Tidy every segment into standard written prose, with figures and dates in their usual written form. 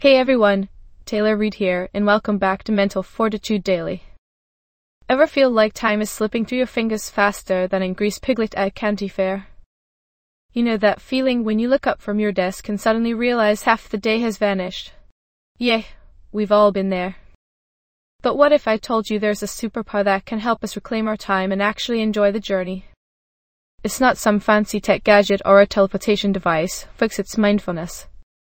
Hey everyone, Taylor Reid here, and welcome back to Mental Fortitude Daily. Ever feel like time is slipping through your fingers faster than in Grease Piglet at County Fair? You know that feeling when you look up from your desk and suddenly realize half the day has vanished? Yeah, we've all been there. But what if I told you there's a superpower that can help us reclaim our time and actually enjoy the journey? It's not some fancy tech gadget or a teleportation device, folks, it's mindfulness.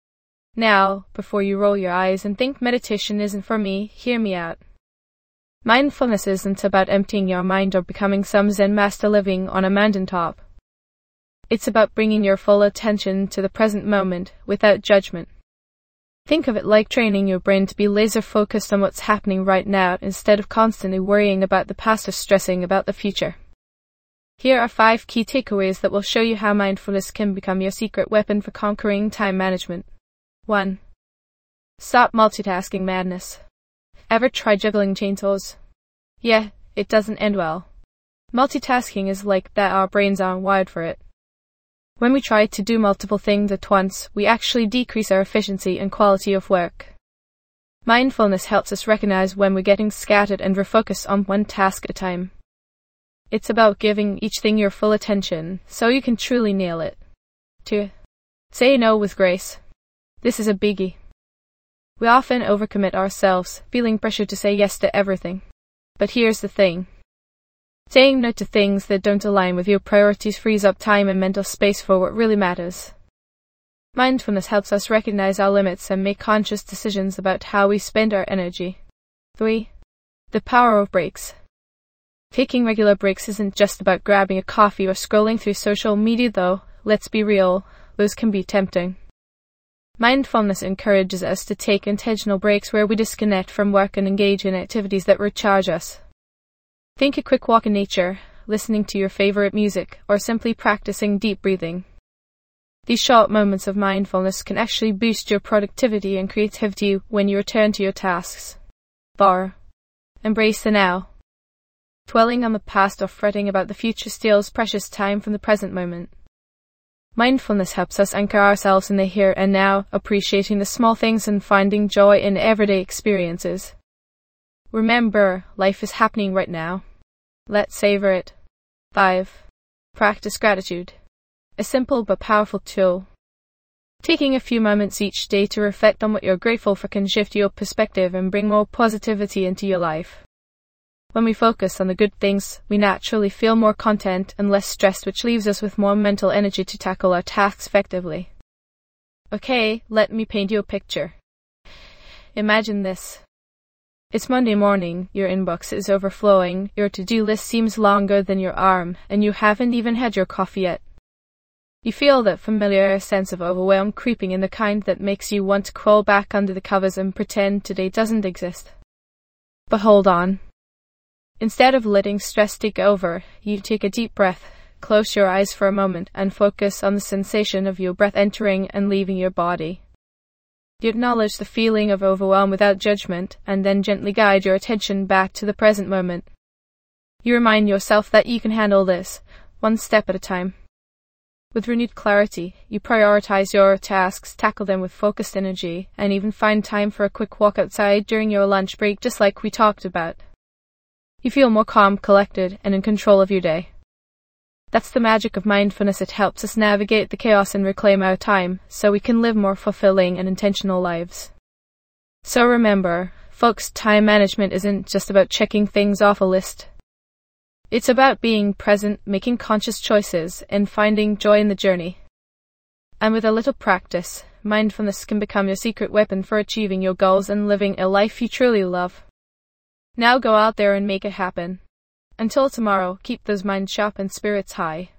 Now, before you roll your eyes and think meditation isn't for me, hear me out. Mindfulness isn't about emptying your mind or becoming some Zen master living on a mountaintop. It's about bringing your full attention to the present moment, without judgment. Think of it like training your brain to be laser focused on what's happening right now instead of constantly worrying about the past or stressing about the future. Here are 5 key takeaways that will show you how mindfulness can become your secret weapon for conquering time management. 1. Stop multitasking madness. Ever try juggling chainsaws? Yeah, it doesn't end well. Multitasking is like that, our brains aren't wired for it. When we try to do multiple things at once, we actually decrease our efficiency and quality of work. Mindfulness helps us recognize when we're getting scattered and refocus on one task at a time. It's about giving each thing your full attention, so you can truly nail it. 2. Say no with grace. This is a biggie. We often overcommit ourselves, feeling pressure to say yes to everything. But here's the thing. Saying no to things that don't align with your priorities frees up time and mental space for what really matters. Mindfulness helps us recognize our limits and make conscious decisions about how we spend our energy. 3. The power of breaks. Taking regular breaks isn't just about grabbing a coffee or scrolling through social media though, let's be real, those can be tempting. Mindfulness encourages us to take intentional breaks where we disconnect from work and engage in activities that recharge us. Think a quick walk in nature, listening to your favorite music, or simply practicing deep breathing. These short moments of mindfulness can actually boost your productivity and creativity when you return to your tasks. 4. Embrace the now. Dwelling on the past or fretting about the future steals precious time from the present moment. Mindfulness helps us anchor ourselves in the here and now, appreciating the small things and finding joy in everyday experiences. Remember, life is happening right now. Let's savor it. 5. Practice gratitude. A simple but powerful tool. Taking a few moments each day to reflect on what you're grateful for can shift your perspective and bring more positivity into your life. When we focus on the good things, we naturally feel more content and less stressed, which leaves us with more mental energy to tackle our tasks effectively. Okay, let me paint you a picture. Imagine this. It's Monday morning, your inbox is overflowing, your to-do list seems longer than your arm, and you haven't even had your coffee yet. You feel that familiar sense of overwhelm creeping in, the kind that makes you want to crawl back under the covers and pretend today doesn't exist. But hold on. Instead of letting stress take over, you take a deep breath, close your eyes for a moment, and focus on the sensation of your breath entering and leaving your body. You acknowledge the feeling of overwhelm without judgment, and then gently guide your attention back to the present moment. You remind yourself that you can handle this, one step at a time. With renewed clarity, you prioritize your tasks, tackle them with focused energy, and even find time for a quick walk outside during your lunch break, just like we talked about. You feel more calm, collected, and in control of your day. That's the magic of mindfulness. It helps us navigate the chaos and reclaim our time, so we can live more fulfilling and intentional lives. So remember, folks, time management isn't just about checking things off a list. It's about being present, making conscious choices, and finding joy in the journey. And with a little practice, mindfulness can become your secret weapon for achieving your goals and living a life you truly love. Now go out there and make it happen. Until tomorrow, keep those minds sharp and spirits high.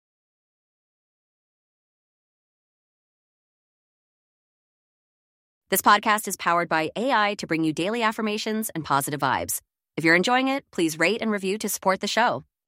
This podcast is powered by AI to bring you daily affirmations and positive vibes. If you're enjoying it, please rate and review to support the show.